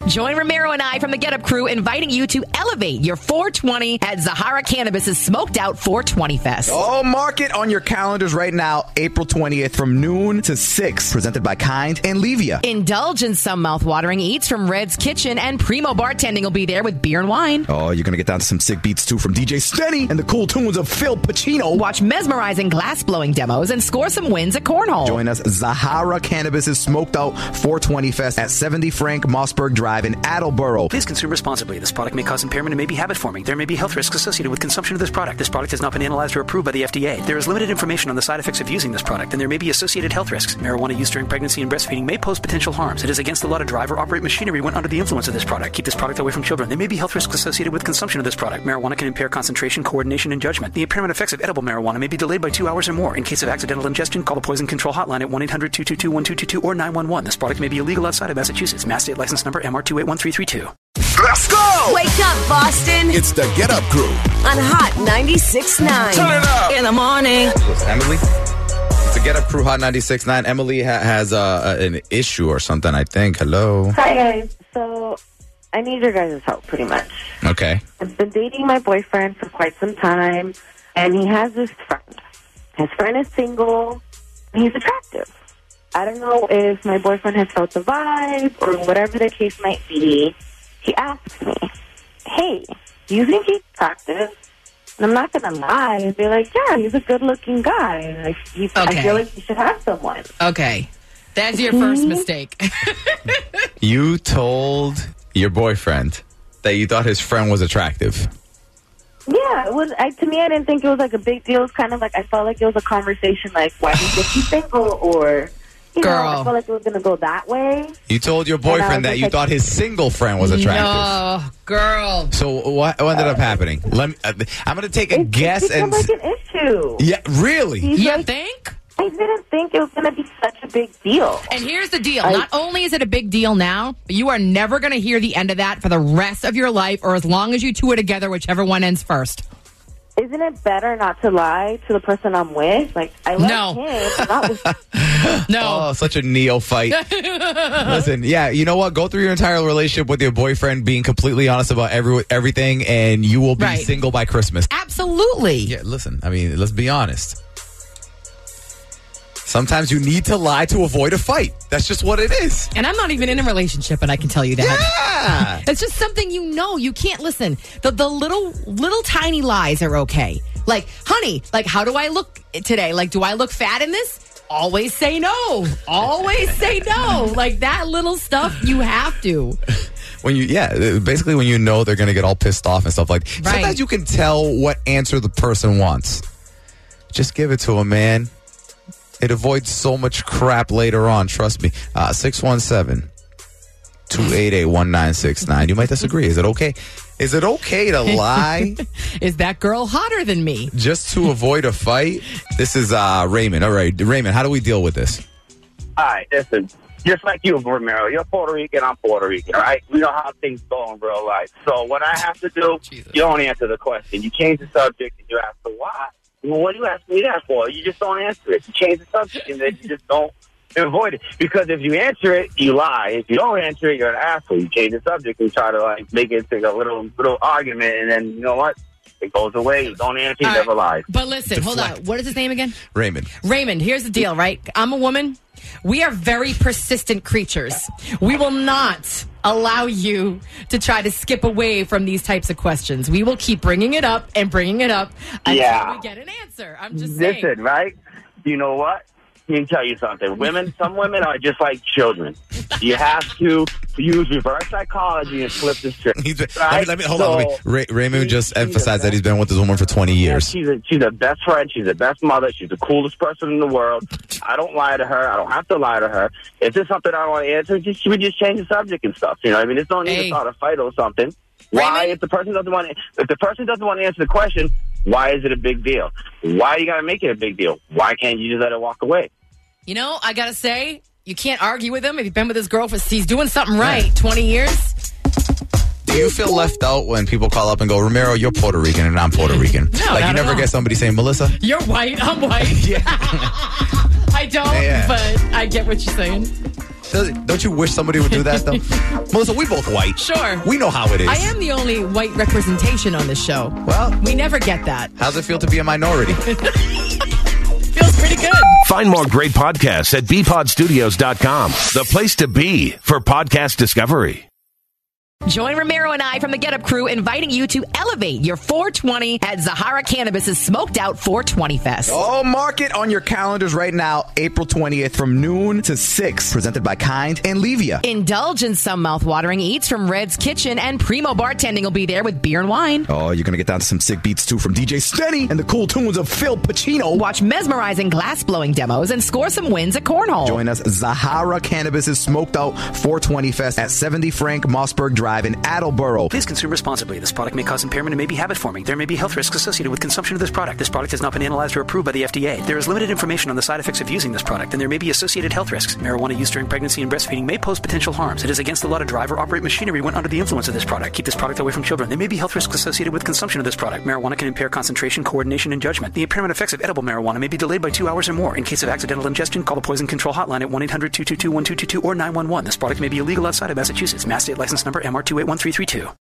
Join Romero and I from the Get Up crew inviting you to elevate your 420 at Zahara Cannabis' Smoked Out 420 Fest. Oh, mark it on your calendars right now, April 20th from noon to 6, presented by Kind and Levia. Indulge in some mouth-watering eats from Red's Kitchen, and Primo Bartending will be there with beer and wine. Oh, you're going to get down to some sick beats, too, from DJ Stenny and the cool tunes of Phil Pacino. Watch mesmerizing glass-blowing demos and score some wins at Cornhole. Join us, Zahara Cannabis' Smoked Out 420 Fest at 70 Frank Mossberg Drive in Attleboro. Please consume responsibly. This product may cause impairment and may be habit-forming. There may be health risks associated with consumption of this product. This product has not been analyzed or approved by the FDA. There is limited information on the side effects of using this product, and there may be associated health risks. Marijuana use during pregnancy and breastfeeding may pose potential harms. It is against the law to drive or operate machinery when under the influence of this product. Keep this product away from children. There may be health risks associated with consumption of this product. Marijuana can impair concentration, coordination, and judgment. The impairment effects of edible marijuana may be delayed by 2 hours or more. In case of accidental ingestion, call the Poison Control Hotline at 1-800-222-1222 or 911. This product may be illegal outside of Massachusetts. Mass state license number MR281332. Let's go! Wake up, Boston. It's the Get Up Crew On Hot 96.9. Turn it up. In the morning. What's Emily? It's the Get Up Crew, Hot 96.9. Emily has an issue or something, I think. Hello. Hi, guys. So, I need your guys' help, pretty much. Okay. I've been dating my boyfriend for quite some time, and he has this friend. His friend is single, and he's attractive. I don't know if my boyfriend has felt the vibe or whatever the case might be. He asks me, hey, do you think he's attractive? And I'm not going to lie and be like, yeah, he's a good-looking guy. Like, I feel like he should have someone. Okay. That's your first mistake. You told your boyfriend that you thought his friend was attractive. Yeah, it was. To me, I didn't think it was like a big deal. It's kind of like I felt like it was a conversation, like why do you think he's single, or you know, I felt like it was going to go that way. You told your boyfriend that you thought his single friend was attractive. No, girl. So what ended up happening? I'm going to take a guess it's and like an issue. Yeah, really? You think? I didn't think it was going to be such a big deal. And here's the deal. Not only is it a big deal now, but you are never going to hear the end of that for the rest of your life, or as long as you two are together, whichever one ends first. Isn't it better not to lie to the person I'm with? Like, I like him, but not with... No. Oh, such a neophyte. Listen, yeah, you know what? Go through your entire relationship with your boyfriend being completely honest about everything, and you will be single by Christmas. Absolutely. Yeah, listen, I mean, let's be honest. Sometimes you need to lie to avoid a fight. That's just what it is. And I'm not even in a relationship, and I can tell you that. Yeah. It's just something you know. You can't listen. The little tiny lies are okay. Like, honey, like, how do I look today? Like, do I look fat in this? Always say no. Always say no. Like, that little stuff, you have to. Basically when you know they're going to get all pissed off and stuff like that. Sometimes you can tell what answer the person wants. Just give it to them, man. It avoids so much crap later on. Trust me. 617-288-1969. You might disagree. Is it okay? Is it okay to lie? Is that girl hotter than me? Just to avoid a fight? This is Raymond. All right, Raymond, how do we deal with this? All right, listen. Just like you, Romero. You're Puerto Rican, I'm Puerto Rican, all right? We know how things go in real life. So what I have to do, you don't answer the question. You change the subject and you ask the why. Well, what do you ask me that for? You just don't answer it. You change the subject and then you just don't avoid it. Because if you answer it, you lie. If you don't answer it, you're an asshole. You change the subject and try to like make it into a little argument, and then you know what? It goes away. You don't answer, you never lie. But listen, hold on. What is his name again? Raymond. Raymond, here's the deal, right? I'm a woman. We are very persistent creatures. We will not allow you to try to skip away from these types of questions. We will keep bringing it up and bringing it up until we get an answer. I'm just saying. Listen, right? You know what? Let me tell you something. Some women are just like children. You have to use reverse psychology and flip the script. Hold on. Raymond just emphasized that he's been with this woman for 20 years. She's the best friend. She's the best mother. She's the coolest person in the world. I don't lie to her. I don't have to lie to her. If there's something I don't want to answer, she would just change the subject and stuff. You know, I mean, there's no need to start a fight or something. Why, if the person doesn't want to answer the question, why is it a big deal? Why you got to make it a big deal? Why can't you just let it walk away? You know, I got to say, you can't argue with him if you've been with his girl he's doing something right. 20 years. Do you feel left out when people call up and go, Romero, you're Puerto Rican and I'm Puerto Rican? No, like you never get somebody saying, Melissa? You're white, I'm white. Yeah. I don't, but I get what you're saying. Don't you wish somebody would do that, though? Melissa, we both white. Sure. We know how it is. I am the only white representation on this show. Well, we never get that. How's it feel to be a minority? Feels pretty good. Find more great podcasts at bpodstudios.com, the place to be for podcast discovery. Join Romero and I from the Get Up Crew, inviting you to elevate your 420 at Zahara Cannabis' Smoked Out 420 Fest. Oh, mark it on your calendars right now, April 20th from noon to 6, presented by Kind and Levia. Indulge in some mouth-watering eats from Red's Kitchen, and Primo Bartending will be there with beer and wine. Oh, you're going to get down to some sick beats, too, from DJ Stenny and the cool tunes of Phil Pacino. Watch mesmerizing glass-blowing demos and score some wins at Cornhole. Join us, Zahara Cannabis' Smoked Out 420 Fest at 70 Frank Mossberg Drive in Attleboro. Please consume responsibly. This product may cause impairment and may be habit-forming. There may be health risks associated with consumption of this product. This product has not been analyzed or approved by the FDA. There is limited information on the side effects of using this product, and there may be associated health risks. Marijuana use during pregnancy and breastfeeding may pose potential harms. It is against the law to drive or operate machinery when under the influence of this product. Keep this product away from children. There may be health risks associated with consumption of this product. Marijuana can impair concentration, coordination, and judgment. The impairment effects of edible marijuana may be delayed by 2 hours or more. In case of accidental ingestion, call the Poison Control Hotline at 1-800-222-1222 or 911. This product may be illegal outside of Massachusetts. Mass State License Number MR281332.